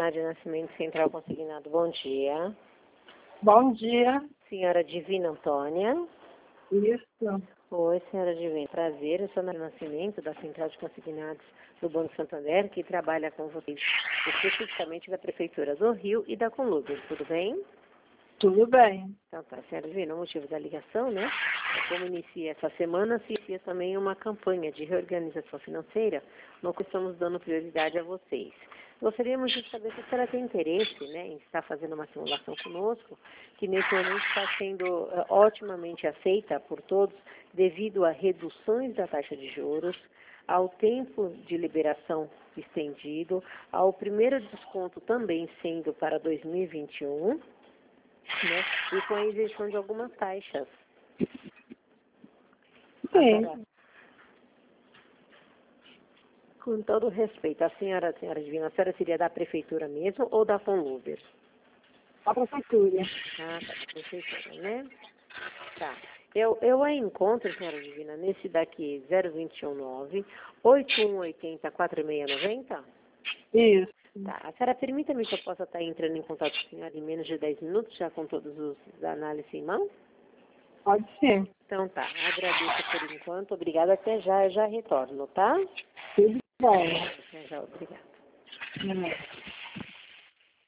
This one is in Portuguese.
Certidão de Nascimento Central Consignado. Bom dia. Bom dia. Senhora Divina Antônia. Isso. Oi, senhora Divina. Prazer, eu sou a Nascimento da Central de Consignados do Banco Santander, que trabalha com vocês, especificamente da Prefeitura do Rio e da Conluber. Tudo bem? Tudo bem. Então tá, senhora Divina, o motivo da ligação, né? Como inicia essa semana, se inicia também uma campanha de reorganização financeira, no que estamos dando prioridade a vocês. Gostaríamos de saber se a senhora tem interesse, né, em estar fazendo uma simulação conosco, que nesse momento está sendo otimamente aceita por todos, devido a reduções da taxa de juros, ao tempo de liberação estendido, ao primeiro desconto também sendo para 2021, né, e com a isenção de algumas taxas. Sim. Com todo respeito, a senhora Divina, a senhora seria da prefeitura mesmo ou da Conluber? A prefeitura. Ah, tá, da prefeitura, né? Tá. Eu a encontro, senhora Divina, nesse daqui 0219 8180 4690? Isso. Tá. A senhora permita-me que eu possa estar entrando em contato com a senhora em menos de 10 minutos, já com todos os análises em mão? Pode ser. Então tá, agradeço por enquanto, obrigada, até já, eu já retorno, tá? Tudo bem. Até já, obrigada.